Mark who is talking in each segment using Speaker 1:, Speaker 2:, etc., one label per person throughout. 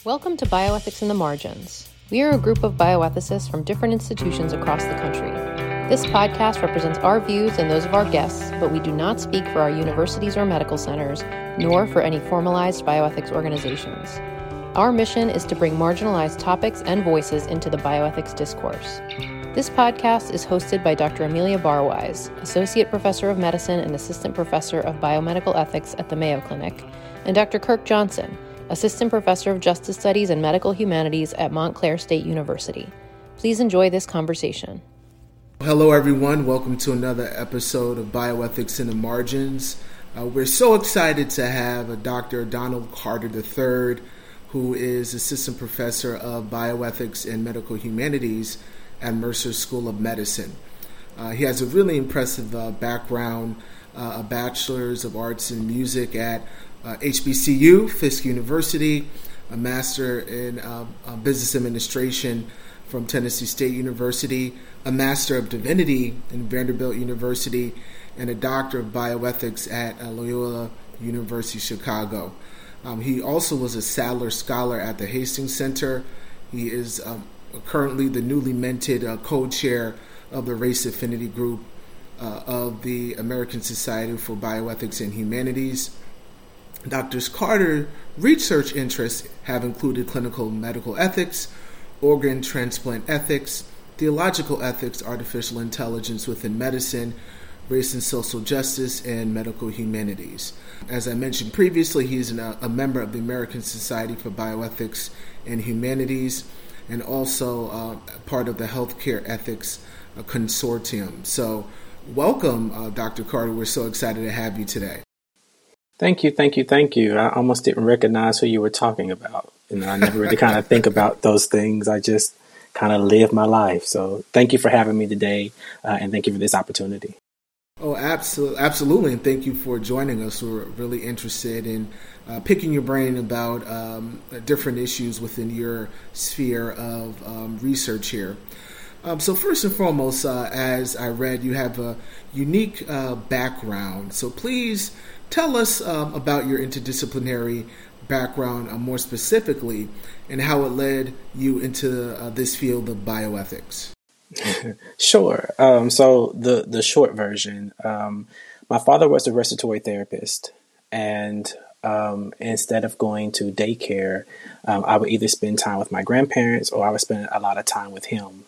Speaker 1: Welcome to Bioethics in the Margins. We are a group of bioethicists from different institutions across the country. This podcast represents our views and those of our guests, but we do not speak for our universities or medical centers, nor for any formalized bioethics organizations. Our mission is to bring marginalized topics and voices into the bioethics discourse. This podcast is hosted by Dr. Amelia Barwise, Associate Professor of Medicine and Assistant Professor of Biomedical Ethics at the Mayo Clinic, and Dr. Kirk Johnson, Assistant Professor of Justice Studies and Medical Humanities at Montclair State University. Please enjoy this conversation.
Speaker 2: Hello, everyone. Welcome to another episode of Bioethics in the Margins. We're so excited to have Dr. Donald Carter III, who is Assistant Professor of Bioethics and Medical Humanities at Mercer School of Medicine. He has a really impressive background, a Bachelor's of Arts in Music at HBCU, Fisk University, a Master in Business Administration from Tennessee State University, a Master of Divinity in Vanderbilt University, and a Doctor of Bioethics at Loyola University Chicago. He also was a Sadler Scholar at the Hastings Center. He is currently the newly minted co-chair of the Race Affinity Group of the American Society for Bioethics and Humanities. Dr. Carter's research interests have included clinical medical ethics, organ transplant ethics, theological ethics, artificial intelligence within medicine, race and social justice, and medical humanities. As I mentioned previously, he's a member of the American Society for Bioethics and Humanities, and also part of the Healthcare Ethics Consortium. So welcome, Dr. Carter. We're so excited to have you today.
Speaker 3: Thank you. I almost didn't recognize who you were talking about. I never really kind of think about those things. I just kind of live my life. So thank you for having me today, and thank you for this opportunity.
Speaker 2: Oh, absolutely. And thank you for joining us. We're really interested in picking your brain about different issues within your sphere of research here. So first and foremost, as I read, you have a unique background. So please tell us about your interdisciplinary background more specifically, and how it led you into this field of bioethics.
Speaker 3: Sure. So the short version, my father was a respiratory therapist, and instead of going to daycare, I would either spend time with my grandparents or I would spend a lot of time with him.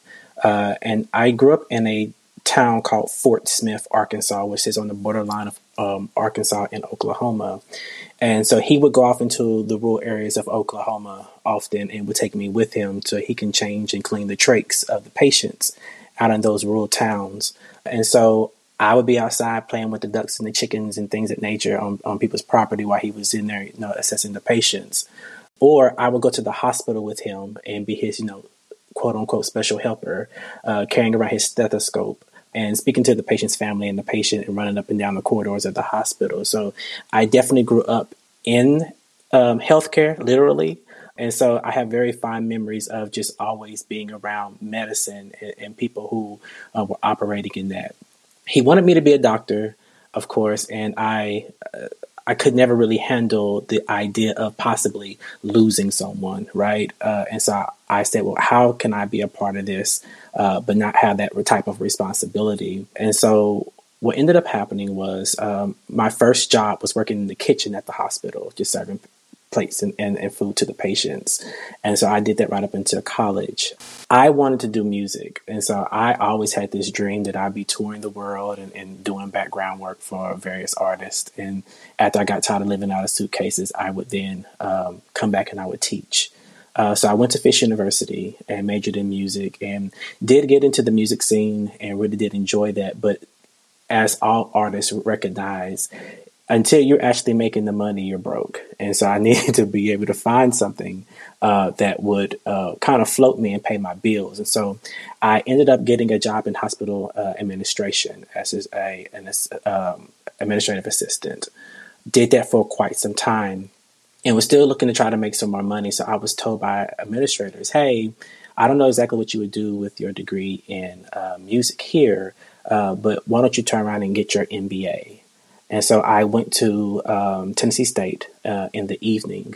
Speaker 3: And I grew up in a town called Fort Smith, Arkansas, which is on the borderline of Arkansas and Oklahoma. And so he would go off into the rural areas of Oklahoma often and would take me with him so he can change and clean the trachs of the patients out in those rural towns. And so I would be outside playing with the ducks and the chickens and things of nature on people's property while he was in there, assessing the patients. Or I would go to the hospital with him and be his, quote unquote special helper, carrying around his stethoscope and speaking to the patient's family and the patient and running up and down the corridors of the hospital. So I definitely grew up in healthcare, literally. And so I have very fond memories of just always being around medicine and people who were operating in that. He wanted me to be a doctor, of course, and I could never really handle the idea of possibly losing someone, right? And so I said, well, how can I be a part of this, but not have that type of responsibility? And so what ended up happening was my first job was working in the kitchen at the hospital, just serving plates and food to the patients. And so I did that right up until college. I wanted to do music. And so I always had this dream that I'd be touring the world and doing background work for various artists. And after I got tired of living out of suitcases, I would then come back and I would teach. So I went to Fisk University and majored in music and did get into the music scene and really did enjoy that. But as all artists recognize, until you're actually making the money, you're broke. And so I needed to be able to find something that would kind of float me and pay my bills. And so I ended up getting a job in hospital administration as an administrative assistant. Did that for quite some time and was still looking to try to make some more money. So I was told by administrators, hey, I don't know exactly what you would do with your degree in music here, but why don't you turn around and get your MBA? And so I went to Tennessee State in the evening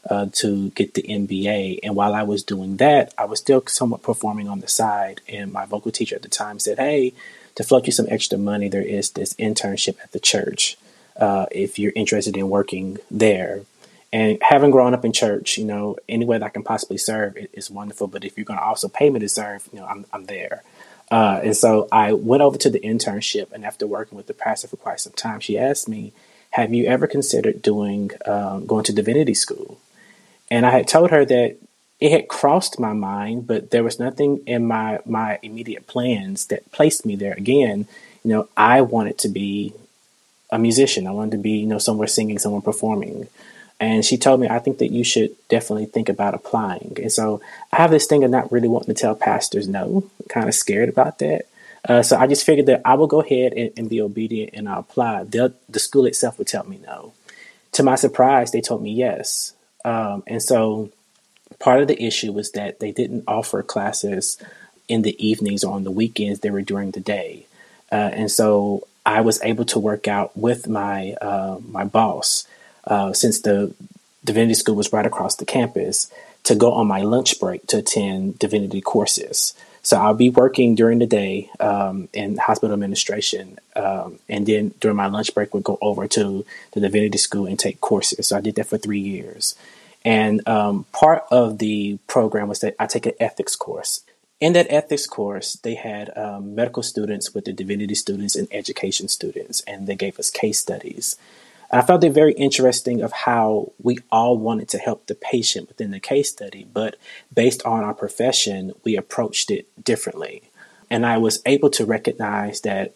Speaker 3: to get the MBA. And while I was doing that, I was still somewhat performing on the side. And my vocal teacher at the time said, "Hey, to float you some extra money, there is this internship at the church if you're interested in working there." And having grown up in church, any way that I can possibly serve is wonderful. But if you're going to also pay me to serve, I'm there. And so I went over to the internship, and after working with the pastor for quite some time, she asked me, "Have you ever considered going to divinity school?" And I had told her that it had crossed my mind, but there was nothing in my immediate plans that placed me there. Again, I wanted to be a musician. I wanted to be, somewhere singing, somewhere performing. And she told me, "I think that you should definitely think about applying." And so I have this thing of not really wanting to tell pastors no, kind of scared about that. So I just figured that I will go ahead and be obedient and I'll apply. The school itself would tell me no. To my surprise, they told me yes. And so part of the issue was that they didn't offer classes in the evenings or on the weekends. They were during the day. And so I was able to work out with my boss, since the divinity school was right across the campus, to go on my lunch break to attend divinity courses. So I'll be working during the day in hospital administration, and then during my lunch break, would go over to the divinity school and take courses. So I did that for 3 years. And part of the program was that I take an ethics course. In that ethics course, they had medical students with the divinity students and education students, and they gave us case studies. I found it very interesting of how we all wanted to help the patient within the case study, but based on our profession, we approached it differently. And I was able to recognize that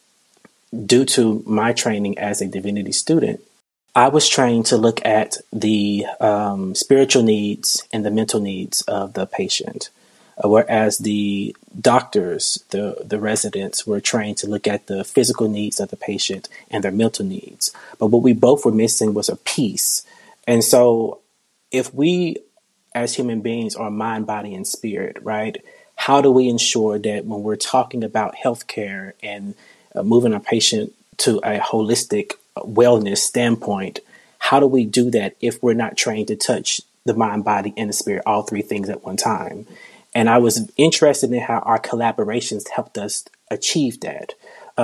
Speaker 3: due to my training as a divinity student, I was trained to look at the spiritual needs and the mental needs of the patient, whereas the doctors, the residents, were trained to look at the physical needs of the patient and their mental needs. But what we both were missing was a piece. And so if we as human beings are mind, body, and spirit, right, how do we ensure that when we're talking about healthcare and moving our patient to a holistic wellness standpoint, how do we do that if we're not trained to touch the mind, body, and the spirit, all three things at one time? And I was interested in how our collaborations helped us achieve that.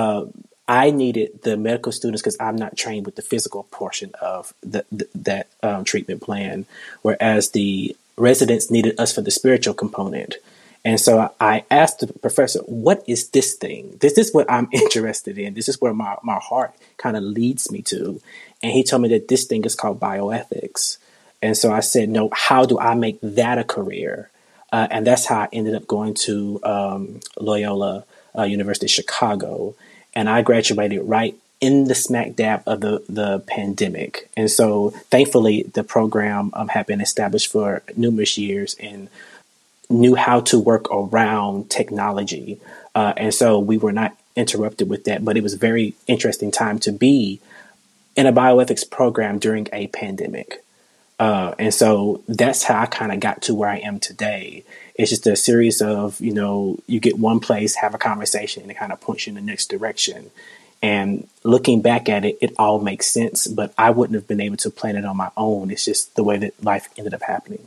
Speaker 3: I needed the medical students because I'm not trained with the physical portion of that treatment plan, whereas the residents needed us for the spiritual component. And so I asked the professor, "What is this thing? This is what I'm interested in. This is where my heart kind of leads me to." And he told me that this thing is called bioethics. And so I said, "No, how do I make that a career?" And that's how I ended up going to Loyola University of Chicago. And I graduated right in the smack dab of the pandemic. And so thankfully, the program had been established for numerous years and knew how to work around technology. And so we were not interrupted with that. But it was a very interesting time to be in a bioethics program during a pandemic. And so that's how I kind of got to where I am today. It's just a series of, you get one place, have a conversation, and it kind of points you in the next direction. And looking back at it, it all makes sense, but I wouldn't have been able to plan it on my own. It's just the way that life ended up happening.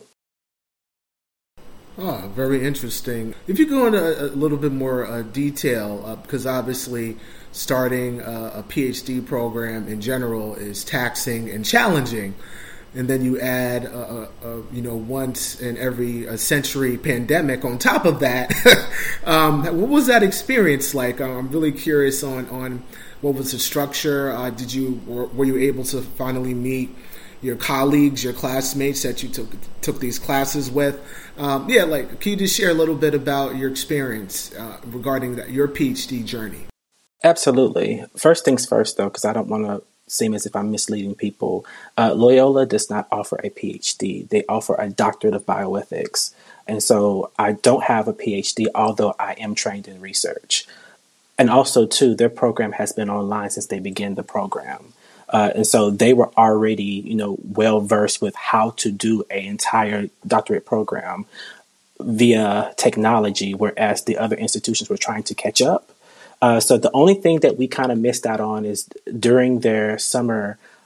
Speaker 2: Oh, very interesting. If you go into a little bit more detail, because obviously starting a PhD program in general is taxing and challenging. And then you add, once in every century pandemic on top of that. What was that experience like? I'm really curious on what was the structure. Were you able to finally meet your colleagues, your classmates that you took these classes with? Can you just share a little bit about your experience regarding your PhD journey?
Speaker 3: Absolutely. First things first, though, because I don't want to seem as if I'm misleading people. Loyola does not offer a PhD. They offer a doctorate of bioethics. And so I don't have a PhD, although I am trained in research. And also, too, their program has been online since they began the program. And so they were already, well-versed with how to do an entire doctorate program via technology, whereas the other institutions were trying to catch up. So the only thing that we kind of missed out on is during their summer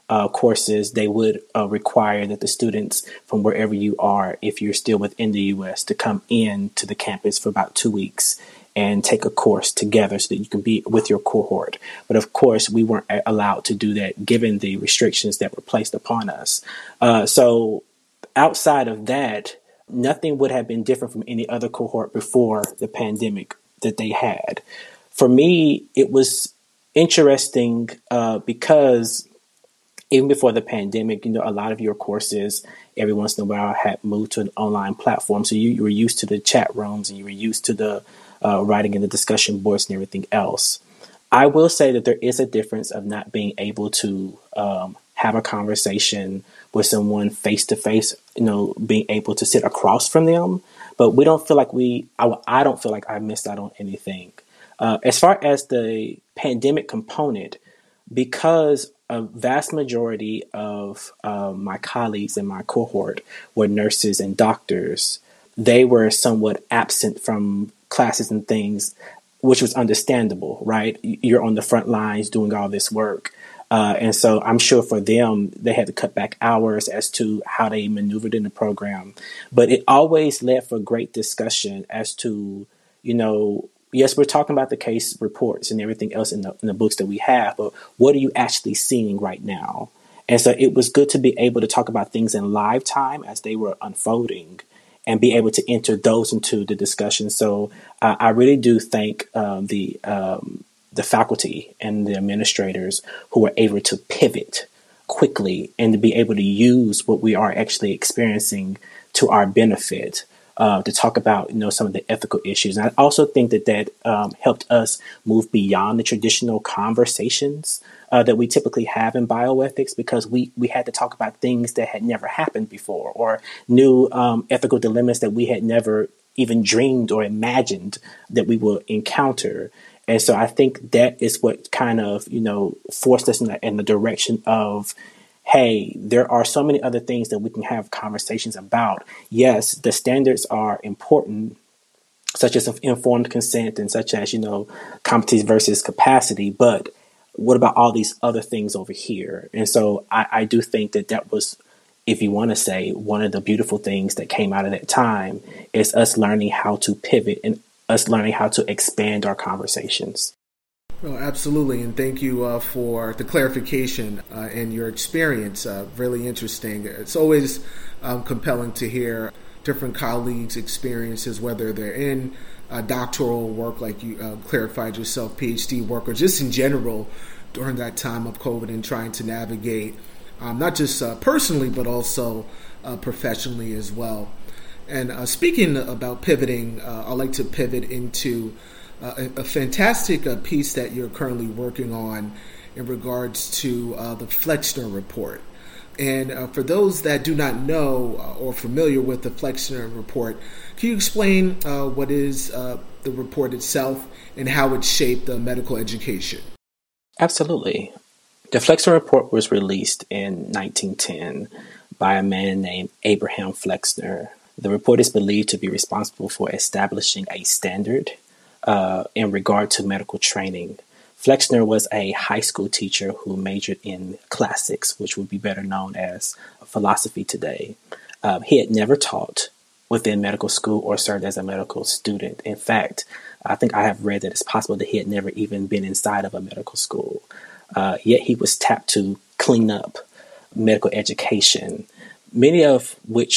Speaker 3: courses, they would require that the students from wherever you are, if you're still within the U.S., to come in to the campus for about 2 weeks and take a course together so that you can be with your cohort. But of course, we weren't allowed to do that given the restrictions that were placed upon us. So outside of that, nothing would have been different from any other cohort before the pandemic that they had. For me, it was interesting because even before the pandemic, a lot of your courses every once in a while had moved to an online platform. So you were used to the chat rooms and you were used to the writing in the discussion boards and everything else. I will say that there is a difference of not being able to have a conversation with someone face to face, being able to sit across from them. But we don't feel like I don't feel like I missed out on anything. As far as the pandemic component, because a vast majority of my colleagues in my cohort were nurses and doctors, they were somewhat absent from classes and things, which was understandable, right? You're on the front lines doing all this work. And so I'm sure for them, they had to cut back hours as to how they maneuvered in the program. But it always led for great discussion as to, yes, we're talking about the case reports and everything else in the books that we have, but what are you actually seeing right now? And so it was good to be able to talk about things in live time as they were unfolding and be able to enter those into the discussion. So I really do thank the faculty and the administrators who were able to pivot quickly and to be able to use what we are actually experiencing to our benefit. To talk about, some of the ethical issues. And I also think that helped us move beyond the traditional conversations that we typically have in bioethics, because we had to talk about things that had never happened before, or new ethical dilemmas that we had never even dreamed or imagined that we will encounter. And so I think that is what kind of, forced us in the direction of, hey, there are so many other things that we can have conversations about. Yes, the standards are important, such as informed consent and such as, competence versus capacity. But what about all these other things over here? And so I do think that was, if you want to say, one of the beautiful things that came out of that time is us learning how to pivot and us learning how to expand our conversations.
Speaker 2: Oh, absolutely, and thank you for the clarification and your experience. Really interesting. It's always compelling to hear different colleagues' experiences, whether they're in doctoral work, like you clarified yourself, PhD work, or just in general during that time of COVID and trying to navigate, not just personally, but also professionally as well. And speaking about pivoting, I'd like to pivot into a fantastic piece that you're currently working on in regards to the Flexner Report. And for those that do not know or familiar with the Flexner Report, can you explain what is the report itself and how it shaped medical education?
Speaker 3: Absolutely. The Flexner Report was released in 1910 by a man named Abraham Flexner. The report is believed to be responsible for establishing a standard in regard to medical training. Flexner was a high school teacher who majored in classics, which would be better known as philosophy today. He had never taught within medical school or served as a medical student. In fact, I think I have read that it's possible that he had never even been inside of a medical school. Yet he was tapped to clean up medical education, many of which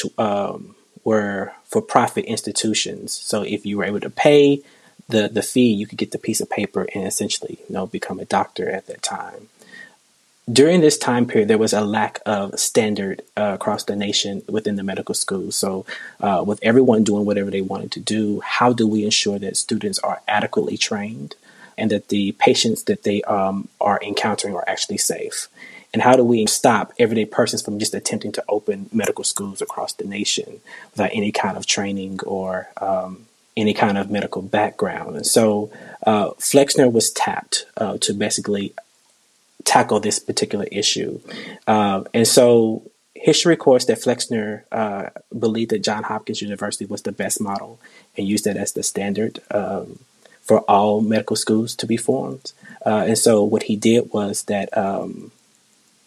Speaker 3: were for-profit institutions. So if you were able to pay the fee, you could get the piece of paper and essentially, become a doctor at that time. During this time period, there was a lack of standard across the nation within the medical schools. So with everyone doing whatever they wanted to do, how do we ensure that students are adequately trained and that the patients that they are encountering are actually safe? And how do we stop everyday persons from just attempting to open medical schools across the nation without any kind of training or any kind of medical background? And so Flexner was tapped to basically tackle this particular issue. And so history records that Flexner believed that Johns Hopkins University was the best model and used that as the standard for all medical schools to be formed. And so what he did was that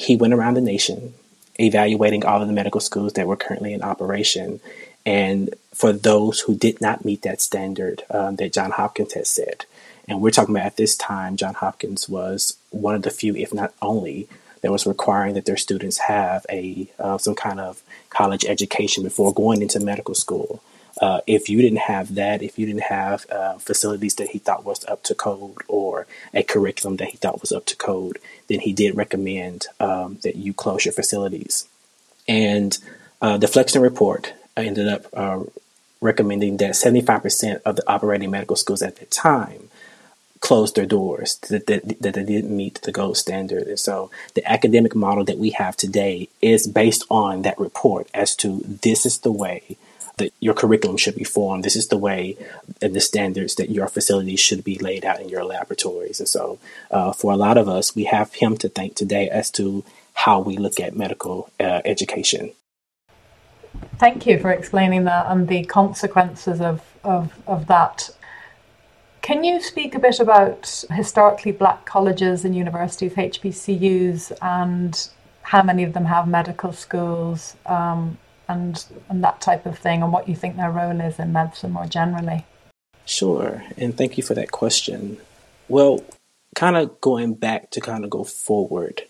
Speaker 3: he went around the nation evaluating all of the medical schools that were currently in operation. And for those who did not meet that standard that Johns Hopkins had set, and we're talking about at this time, Johns Hopkins was one of the few, if not only, that was requiring that their students have some kind of college education before going into medical school. If you didn't have that, if you didn't have facilities that he thought was up to code or a curriculum that he thought was up to code, then he did recommend that you close your facilities. And the Flexner report ended up recommending that 75% of the operating medical schools at the time closed their doors, that they didn't meet the gold standard. And so the academic model that we have today is based on that report as to this is the way that your curriculum should be formed. This is the way and the standards that your facilities should be laid out in your laboratories. And so for a lot of us, we have him to thank today as to how we look at medical education.
Speaker 4: Thank you for explaining that and the consequences of that. Can you speak a bit about historically black colleges and universities, HBCUs, and how many of them have medical schools and that type of thing, and what you think their role is in medicine more generally?
Speaker 3: Sure, and thank you for that question. Well, kind of going back to kind of go forward,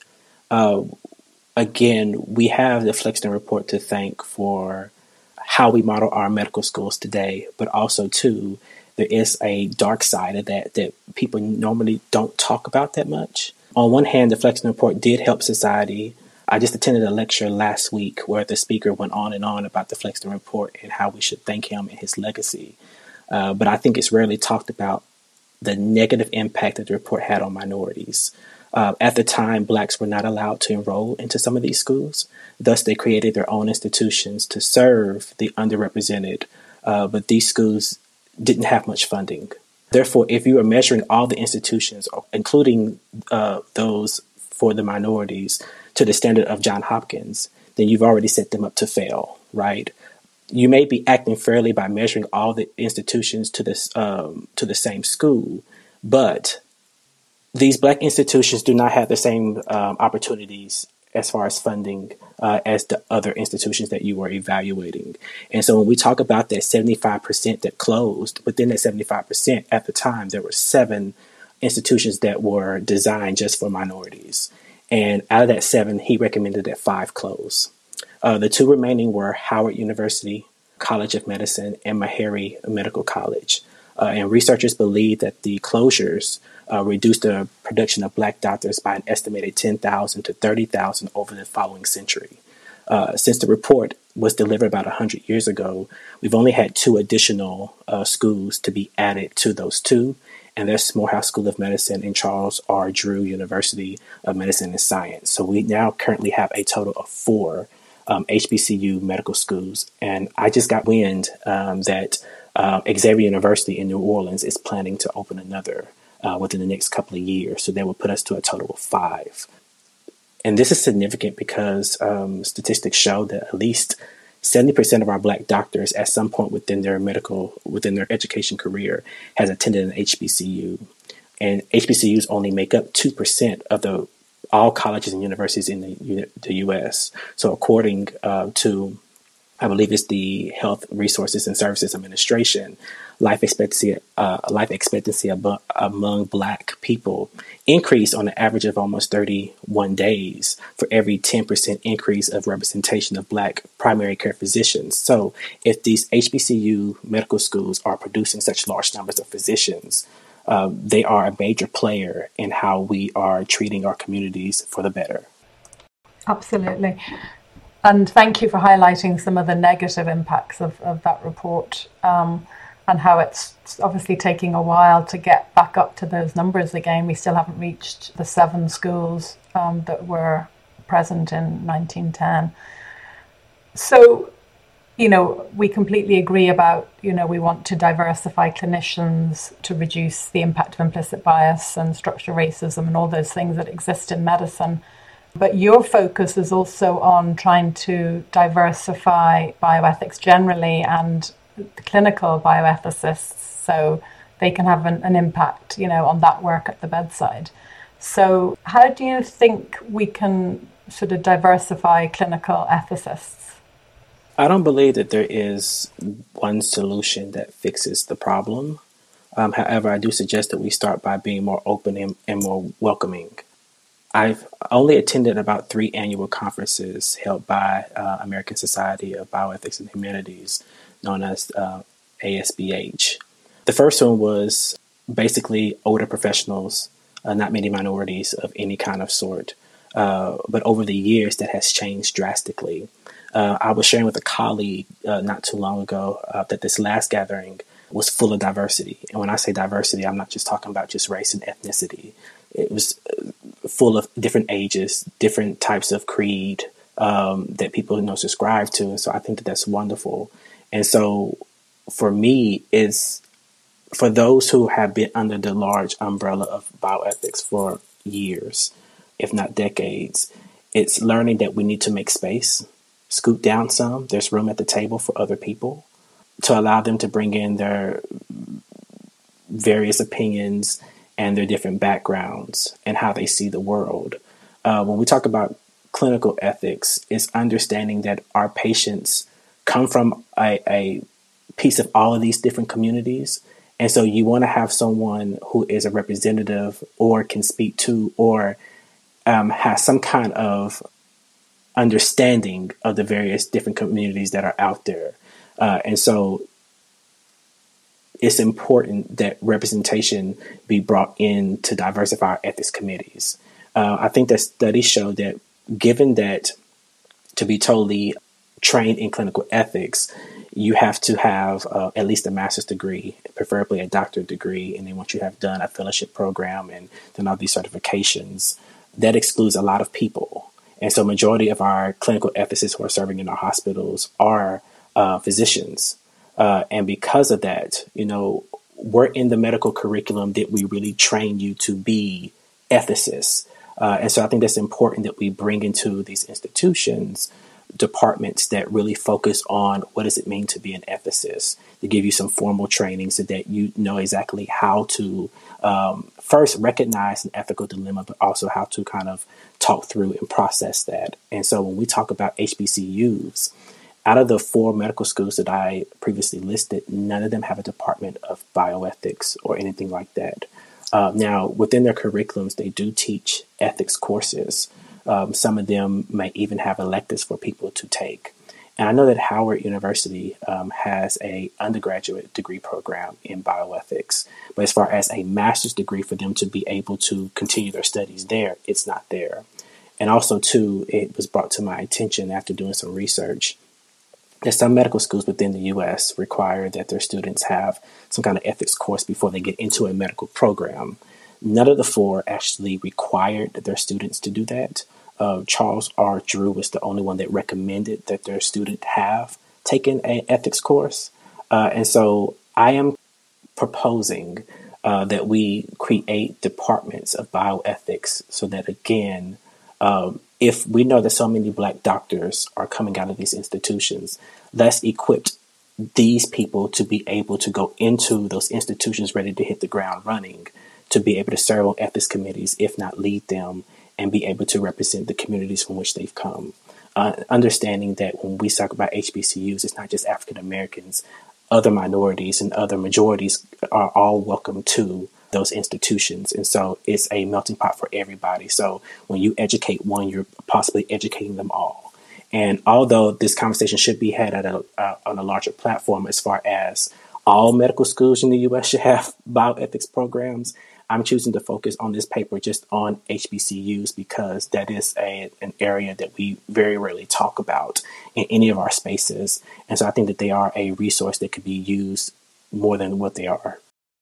Speaker 3: again, we have the Flexner report to thank for how we model our medical schools today, but also, too, there is a dark side of that people normally don't talk about that much. On one hand, the Flexner report did help society. I just attended a lecture last week where the speaker went on and on about the Flexner report and how we should thank him and his legacy. But I think it's rarely talked about the negative impact that the report had on minorities. At the time, blacks were not allowed to enroll into some of these schools. Thus, they created their own institutions to serve the underrepresented. But these schools didn't have much funding. Therefore, if you are measuring all the institutions, including those for the minorities, to the standard of Johns Hopkins, then you've already set them up to fail, right? You may be acting fairly by measuring all the institutions to the same school, but these black institutions do not have the same opportunities as far as funding as the other institutions that you were evaluating. And so when we talk about that 75% that closed, within that 75% at the time, there were 7 institutions that were designed just for minorities. And out of that 7, he recommended that 5 close. The 2 remaining were Howard University College of Medicine and Meharry Medical College. And researchers believe that the closures reduced the production of black doctors by an estimated 10,000 to 30,000 over the following century. Since the report was delivered about 100 years ago, we've only had 2 additional schools to be added to those 2. And there's Morehouse School of Medicine and Charles R. Drew University of Medicine and Science. So we now currently have a total of 4 HBCU medical schools. And I just got wind that Xavier University in New Orleans is planning to open another within the next couple of years. So that would put us to a total of 5. And this is significant because statistics show that at least 70% of our black doctors at some point within their education career has attended an HBCU. And HBCUs only make up 2% of all colleges and universities in the U.S. So according to, I believe it's the Health Resources and Services Administration, life expectancy among black people increased on an average of almost 31 days for every 10% increase of representation of black primary care physicians. So if these HBCU medical schools are producing such large numbers of physicians, they are a major player in how we are treating our communities for the better.
Speaker 4: Absolutely. And thank you for highlighting some of the negative impacts of that report and how it's obviously taking a while to get back up to those numbers again. We still haven't reached the 7 schools that were present in 1910. So, we completely agree about, we want to diversify clinicians to reduce the impact of implicit bias and structural racism and all those things that exist in medicine. But your focus is also on trying to diversify bioethics generally and the clinical bioethicists so they can have an impact, on that work at the bedside. So how do you think we can sort of diversify clinical ethicists?
Speaker 3: I don't believe that there is one solution that fixes the problem. However, I do suggest that we start by being more open and more welcoming. I've only attended about 3 annual conferences held by American Society of Bioethics and Humanities, known as ASBH. The first one was basically older professionals, not many minorities of any kind of sort. But over the years, that has changed drastically. I was sharing with a colleague not too long ago that this last gathering was full of diversity. And when I say diversity, I'm not just talking about just race and ethnicity. It was full of different ages, different types of creed that people subscribe to. And so I think that that's wonderful. And so for me, is for those who have been under the large umbrella of bioethics for years, if not decades, it's learning that we need to make space, scoot down some. There's room at the table for other people to allow them to bring in their various opinions and their different backgrounds and how they see the world. When we talk about clinical ethics, it's understanding that our patients come from a piece of all of these different communities. And so you want to have someone who is a representative or can speak to or has some kind of understanding of the various different communities that are out there. And so it's important that representation be brought in to diversify our ethics committees. I think that studies show that given that to be totally trained in clinical ethics, you have to have at least a master's degree, preferably a doctorate degree. And then once you have done a fellowship program and done all these certifications, that excludes a lot of people. And so majority of our clinical ethicists who are serving in our hospitals are physicians. And because of that, we're in the medical curriculum that we really train you to be ethicists. And so I think that's important that we bring into these institutions departments that really focus on what does it mean to be an ethicist, to give you some formal training so that you know exactly how to first recognize an ethical dilemma, but also how to kind of talk through and process that. And so when we talk about HBCUs, out of the 4 medical schools that I previously listed, none of them have a department of bioethics or anything like that. Now, within their curriculums, they do teach ethics courses. Some of them may even have electives for people to take. And I know that Howard University has a undergraduate degree program in bioethics. But as far as a master's degree for them to be able to continue their studies there, it's not there. And also, too, it was brought to my attention after doing some research that some medical schools within the U.S. require that their students have some kind of ethics course before they get into a medical program. None of the 4 actually required their students to do that. Charles R. Drew was the only one that recommended that their student have taken an ethics course. And so I am proposing that we create departments of bioethics so that, again, if we know that so many Black doctors are coming out of these institutions, let's equip these people to be able to go into those institutions ready to hit the ground running, to be able to serve on ethics committees, if not lead them, and be able to represent the communities from which they've come. Understanding that when we talk about HBCUs, it's not just African Americans, other minorities and other majorities are all welcome to those institutions. And so it's a melting pot for everybody. So when you educate one, you're possibly educating them all. And although this conversation should be had at on a larger platform, as far as all medical schools in the U.S. should have bioethics programs, I'm choosing to focus on this paper just on HBCUs because that is an area that we very rarely talk about in any of our spaces. And so I think that they are a resource that could be used more than what they are.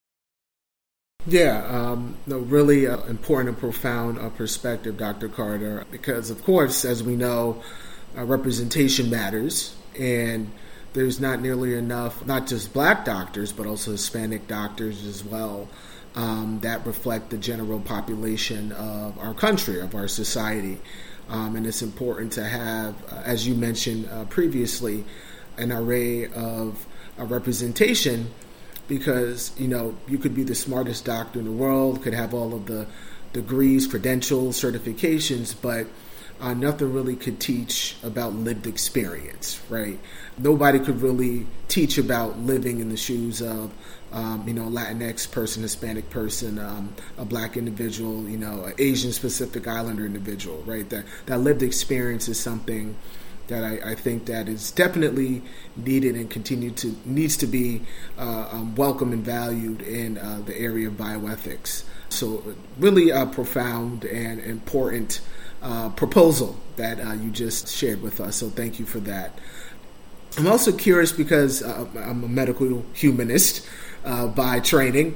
Speaker 2: Yeah, really important and profound perspective, Dr. Carter, because, of course, as we know, representation matters, and there's not nearly enough, not just Black doctors, but also Hispanic doctors as well, that reflect the general population of our country, of our society. And it's important to have, as you mentioned previously, an array of representation because, you could be the smartest doctor in the world, could have all of the degrees, credentials, certifications, but nothing really could teach about lived experience, right? Nobody could really teach about living in the shoes of, Latinx person, Hispanic person, a Black individual, an Asian Pacific Islander individual, right? That lived experience is something that I think that is definitely needed and needs to be welcome and valued in the area of bioethics. So really a profound and important proposal that you just shared with us. So thank you for that. I'm also curious because I'm a medical humanist by training.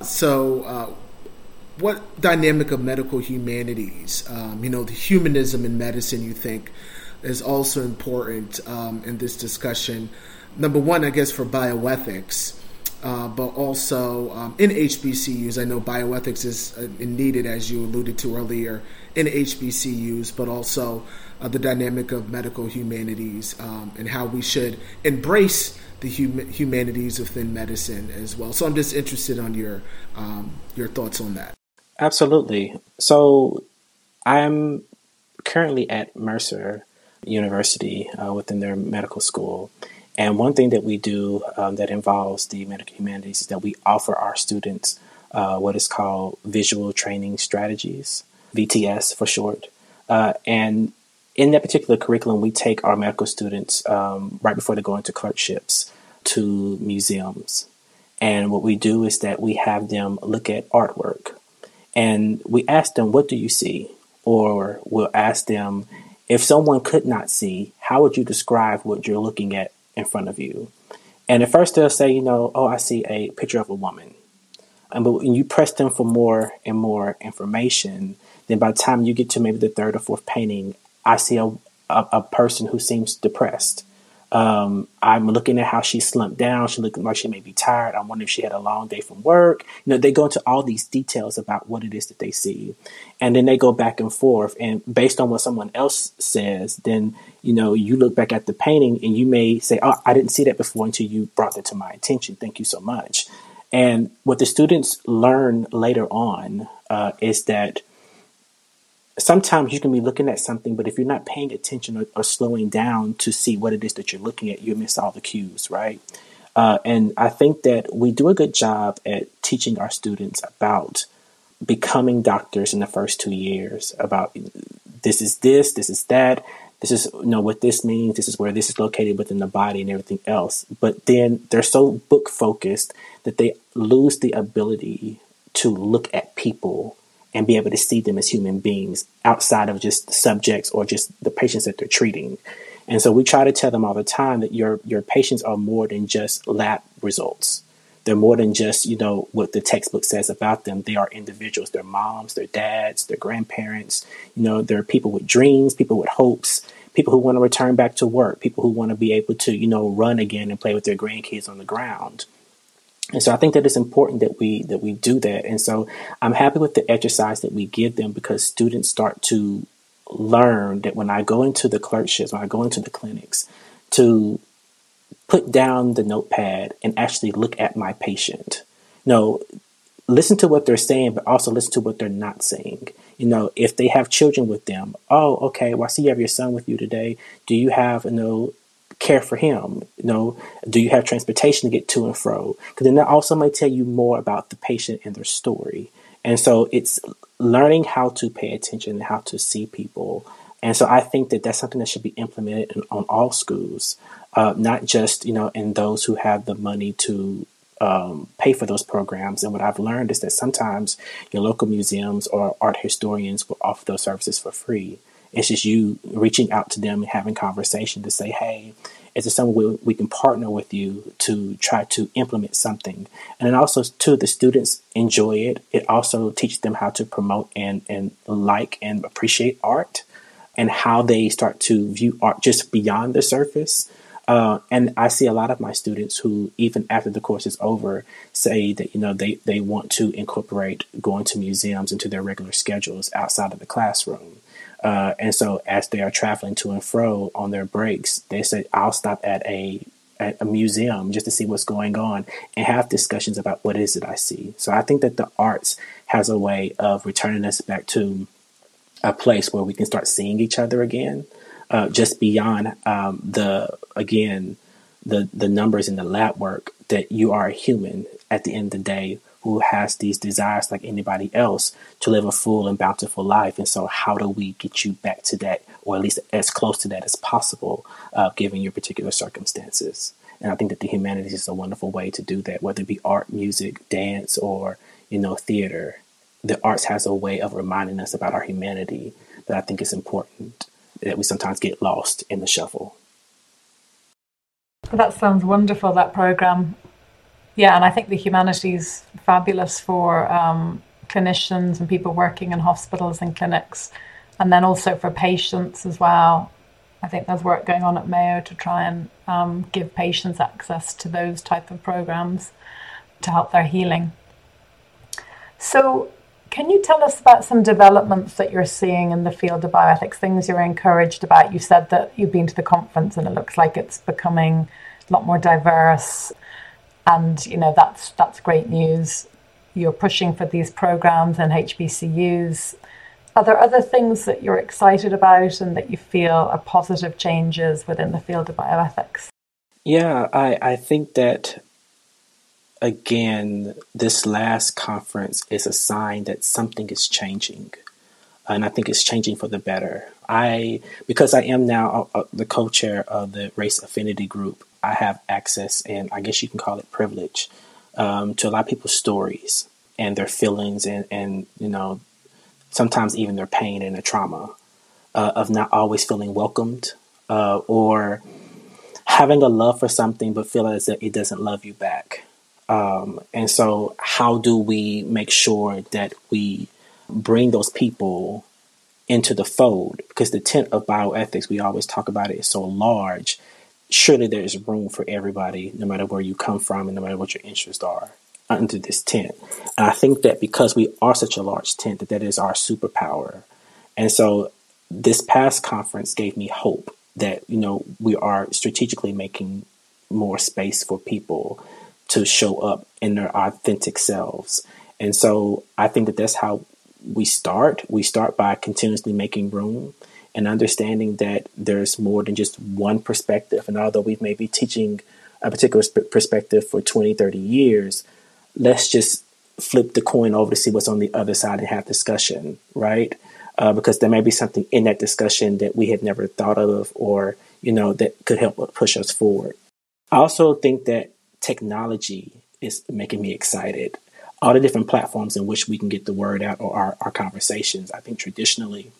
Speaker 2: So what dynamic of medical humanities, the humanism in medicine you think is also important in this discussion? Number one, I guess, for bioethics, but also in HBCUs. I know bioethics is needed, as you alluded to earlier, in HBCUs, but also the dynamic of medical humanities and how we should embrace the humanities within medicine as well. So I'm just interested on your thoughts on that.
Speaker 3: Absolutely. So I'm currently at Mercer University within their medical school. And one thing that we do that involves the medical humanities is that we offer our students what is called visual training strategies, VTS for short. And in that particular curriculum, we take our medical students right before they go into clerkships to museums. And what we do is that we have them look at artwork. And we ask them, what do you see? Or we'll ask them, if someone could not see, how would you describe what you're looking at in front of you? And at first they'll say, I see a picture of a woman. But when you press them for more and more information, then by the time you get to maybe the third or fourth painting, I see a person who seems depressed. I'm looking at how she slumped down. She looked like she may be tired. I wonder if she had a long day from work. They go into all these details about what it is that they see. And then they go back and forth. And based on what someone else says, then, you look back at the painting and you may say, oh, I didn't see that before until you brought that to my attention. Thank you so much. And what the students learn later on is that sometimes you can be looking at something, but if you're not paying attention or slowing down to see what it is that you're looking at, you miss all the cues, right? And I think that we do a good job at teaching our students about becoming doctors in the first 2 years, about this is that, this is what this means, this is where this is located within the body and everything else. But then they're so book focused that they lose the ability to look at people and be able to see them as human beings outside of just subjects or just the patients that they're treating. And so we try to tell them all the time that your patients are more than just lab results. They're more than just, what the textbook says about them. They are individuals. They're moms, they're dads, they're grandparents. They're people with dreams, people with hopes, people who want to return back to work, people who want to be able to, run again and play with their grandkids on the ground. And so I think that it's important that we do that. And so I'm happy with the exercise that we give them, because students start to learn that when I go into the clerkships, when I go into the clinics, to put down the notepad and actually look at my patient. Listen to what they're saying, but also listen to what they're not saying. If they have children with them, oh, okay, well, I see you have your son with you today. Do you have, care for him? Do you have transportation to get to and fro? Because then that also might tell you more about the patient and their story. And so it's learning how to pay attention and how to see people. And so I think that that's something that should be implemented on all schools, not just, in those who have the money to pay for those programs. And what I've learned is that sometimes your local museums or art historians will offer those services for free. It's just you reaching out to them and having conversation to say, hey, is there some way we can partner with you to try to implement something? And then also, too, the students enjoy it. It also teaches them how to promote and like and appreciate art, and how they start to view art just beyond the surface. And I see a lot of my students who, even after the course is over, say that, they want to incorporate going to museums into their regular schedules outside of the classroom. And so as they are traveling to and fro on their breaks, they say, I'll stop at a museum just to see what's going on and have discussions about what is it I see. So I think that the arts has a way of returning us back to a place where we can start seeing each other again, just beyond the numbers in the lab work, that you are a human at the end of the day who has these desires like anybody else to live a full and bountiful life. And so how do we get you back to that, or at least as close to that as possible, given your particular circumstances? And I think that the humanities is a wonderful way to do that, whether it be art, music, dance, or, theater. The arts has a way of reminding us about our humanity that I think is important, that we sometimes get lost in the shuffle.
Speaker 4: That sounds wonderful, that program. Yeah, and I think the humanities fabulous for clinicians and people working in hospitals and clinics, and then also for patients as well. I think there's work going on at Mayo to try and give patients access to those type of programs to help their healing. So can you tell us about some developments that you're seeing in the field of bioethics, things you're encouraged about? You said that you've been to the conference and it looks like it's becoming a lot more diverse. And, that's great news. You're pushing for these programs and HBCUs. Are there other things that you're excited about and that you feel are positive changes within the field of bioethics?
Speaker 3: Yeah, I think that, again, this last conference is a sign that something is changing. And I think it's changing for the better. Because I am now the co-chair of the Race Affinity Group, I have access, and I guess you can call it privilege, to a lot of people's stories and their feelings and sometimes even their pain and their trauma of not always feeling welcomed or having a love for something but feeling as if it doesn't love you back. And so how do we make sure that we bring those people into the fold? Because the tent of bioethics, we always talk about it, is so large. Surely there is room for everybody, no matter where you come from and no matter what your interests are, under this tent. And I think that because we are such a large tent, that is our superpower. And so this past conference gave me hope that, we are strategically making more space for people to show up in their authentic selves. And so I think that that's how we start. We start by continuously making room and understanding that there's more than just one perspective. And although we may be teaching a particular perspective for 20, 30 years, let's just flip the coin over to see what's on the other side and have discussion, right? Because there may be something in that discussion that we had never thought of or, that could help push us forward. I also think that technology is making me excited. All the different platforms in which we can get the word out or our conversations. I think traditionally,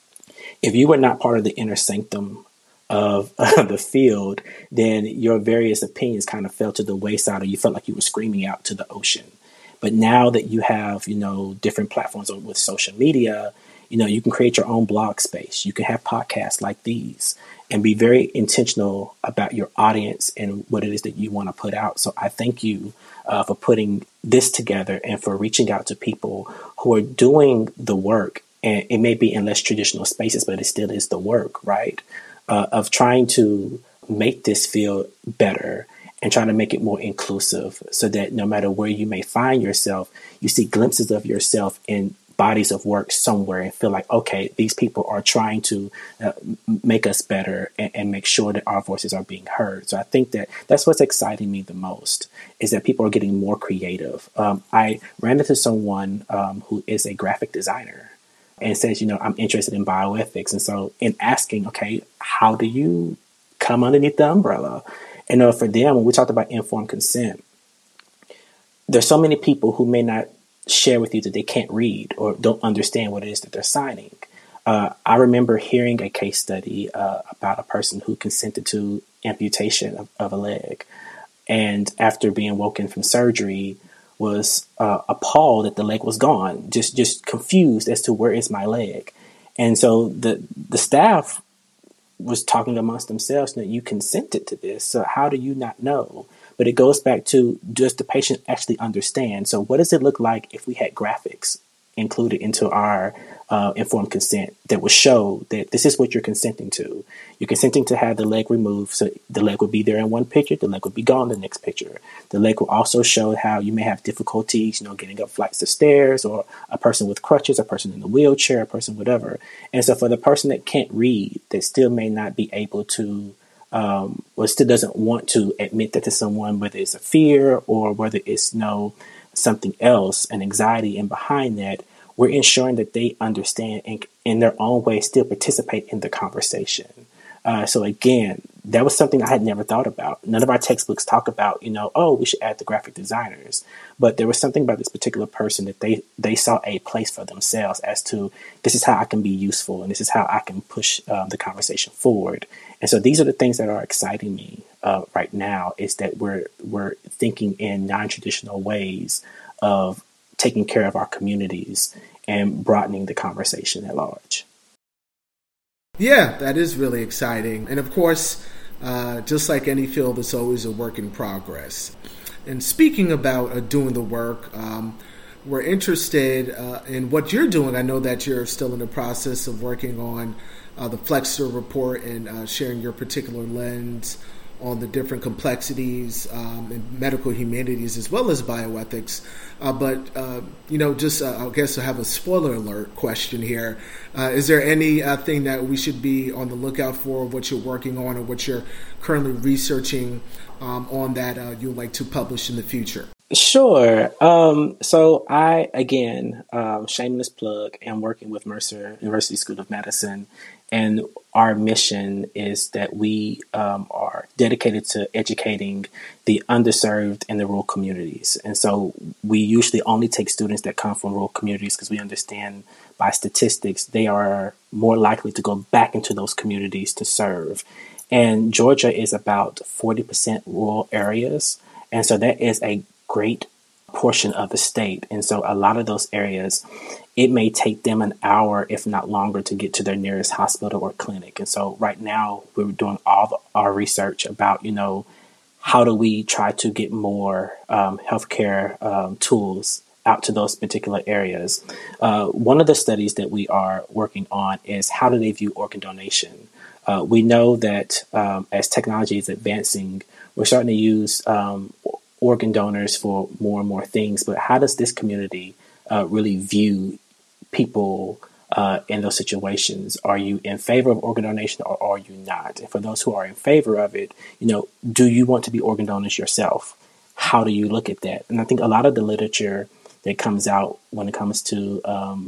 Speaker 3: if you were not part of the inner sanctum of the field, then your various opinions kind of fell to the wayside, or you felt like you were screaming out to the ocean. But now that you have, different platforms with social media, you can create your own blog space. You can have podcasts like these and be very intentional about your audience and what it is that you want to put out. So I thank you for putting this together and for reaching out to people who are doing the work. And it may be in less traditional spaces, but it still is the work, right? Of trying to make this field better and trying to make it more inclusive so that no matter where you may find yourself, you see glimpses of yourself in bodies of work somewhere and feel like, okay, these people are trying to make us better and make sure that our voices are being heard. So I think that that's what's exciting me the most, is that people are getting more creative. I ran into someone who is a graphic designer and says, I'm interested in bioethics. And so in asking, okay, how do you come underneath the umbrella? And for them, when we talked about informed consent, there's so many people who may not share with you that they can't read or don't understand what it is that they're signing. I remember hearing a case study about a person who consented to amputation of a leg, and after being woken from surgery was appalled that the leg was gone, just confused as to where is my leg. And so the staff was talking amongst themselves that you consented to this, so how do you not know? But it goes back to, does the patient actually understand? So what does it look like if we had graphics included into our informed consent that will show that this is what you're consenting to. You're consenting to have the leg removed, so the leg will be there in one picture, the leg will be gone in the next picture. The leg will also show how you may have difficulties, getting up flights of stairs, or a person with crutches, a person in a wheelchair, a person whatever. And so for the person that can't read, that still may not be able to, or still doesn't want to admit that to someone, whether it's a fear or whether it's something else, an anxiety, and behind that, we're ensuring that they understand and in their own way still participate in the conversation. So again, that was something I had never thought about. None of our textbooks talk about, we should add the graphic designers. But there was something about this particular person that they saw a place for themselves as to, this is how I can be useful and this is how I can push the conversation forward. And so these are the things that are exciting me right now, is that we're thinking in non-traditional ways of taking care of our communities and broadening the conversation at large.
Speaker 2: Yeah, that is really exciting. And of course, just like any field, it's always a work in progress. And speaking about doing the work, we're interested in what you're doing. I know that you're still in the process of working on the Flexner report and sharing your particular lens on the different complexities in medical humanities as well as bioethics. But I guess I have a spoiler alert question here. Is there anything that we should be on the lookout for, what you're working on or what you're currently researching on that you'd like to publish in the future?
Speaker 3: Sure. So I, again, shameless plug, am working with Mercer University School of Medicine. And our mission is that we are dedicated to educating the underserved in the rural communities. And so we usually only take students that come from rural communities because we understand by statistics they are more likely to go back into those communities to serve. And Georgia is about 40% rural areas. And so that is a great portion of the state. And so a lot of those areas, it may take them an hour, if not longer, to get to their nearest hospital or clinic. And so right now we're doing all our research about, how do we try to get more healthcare tools out to those particular areas. One of the studies that we are working on is how do they view organ donation? We know that as technology is advancing, we're starting to use organ donors for more and more things, but how does this community really view people in those situations? Are you in favor of organ donation or are you not? And for those who are in favor of it, do you want to be organ donors yourself? How do you look at that? And I think a lot of the literature that comes out when it comes to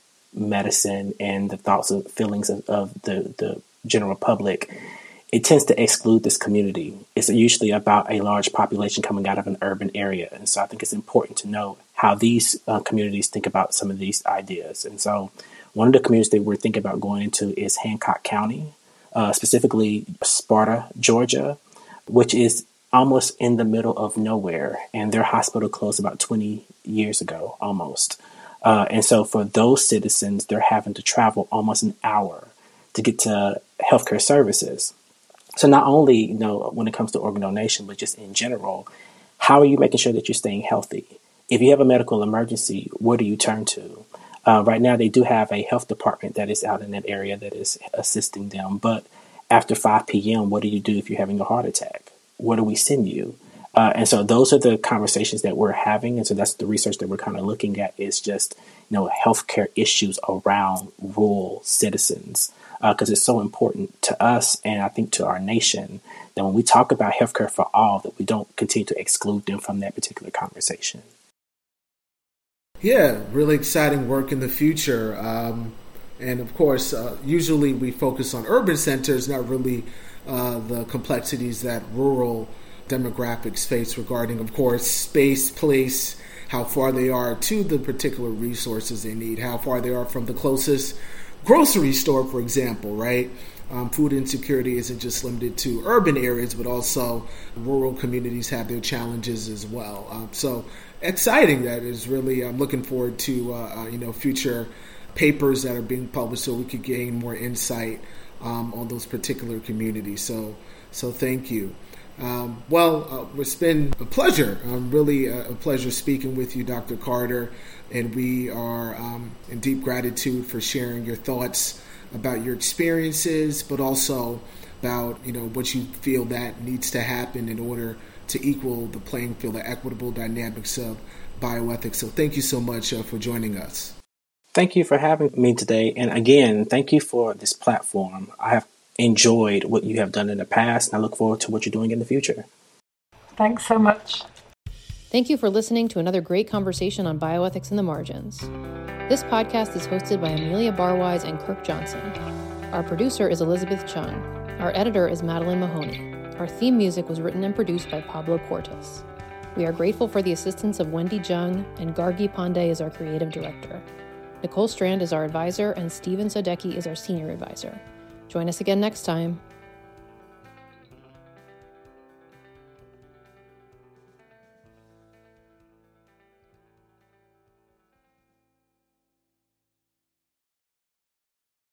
Speaker 3: medicine and the thoughts and feelings of the general public, it tends to exclude this community. It's usually about a large population coming out of an urban area. And so I think it's important to know how these communities think about some of these ideas. And so one of the communities that we're thinking about going into is Hancock County, specifically Sparta, Georgia, which is almost in the middle of nowhere. And their hospital closed about 20 years ago, almost. And so for those citizens, they're having to travel almost an hour to get to healthcare services. So not only, when it comes to organ donation, but just in general, how are you making sure that you're staying healthy? If you have a medical emergency, where do you turn to? Right now, they do have a health department that is out in that area that is assisting them. But after 5 p.m., what do you do if you're having a heart attack? Where do we send you? And so those are the conversations that we're having. And so that's the research that we're kind of looking at, is just, healthcare issues around rural citizens. Because it's so important to us and I think to our nation that when we talk about healthcare for all, that we don't continue to exclude them from that particular conversation.
Speaker 2: Yeah, really exciting work in the future. And of course, usually we focus on urban centers, not really the complexities that rural demographics face regarding, of course, space, place, how far they are to the particular resources they need, how far they are from the closest grocery store, for example, right? Food insecurity isn't just limited to urban areas, but also rural communities have their challenges as well. So exciting. That is really, I'm looking forward to, future papers that are being published so we could gain more insight on those particular communities. So thank you. It's been a pleasure, really a pleasure speaking with you, Dr. Carter, and we are in deep gratitude for sharing your thoughts about your experiences, but also about what you feel that needs to happen in order to equal the playing field, the equitable dynamics of bioethics. So thank you so much for joining us.
Speaker 3: Thank you for having me today. And again, thank you for this platform. I have enjoyed what you have done in the past, and I look forward to what you're doing in the future.
Speaker 4: Thanks so much.
Speaker 1: Thank you for listening to another great conversation on bioethics in the margins. This podcast is hosted by Amelia Barwise and Kirk Johnson. Our producer is Elizabeth Chung. Our editor is Madeline Mahoney. Our theme music was written and produced by Pablo Cortes. We are grateful for the assistance of Wendy Jung, and Gargi Pandey is our creative director. Nicole Strand is our advisor, and Steven Sodecki is our senior advisor. Join us again next time.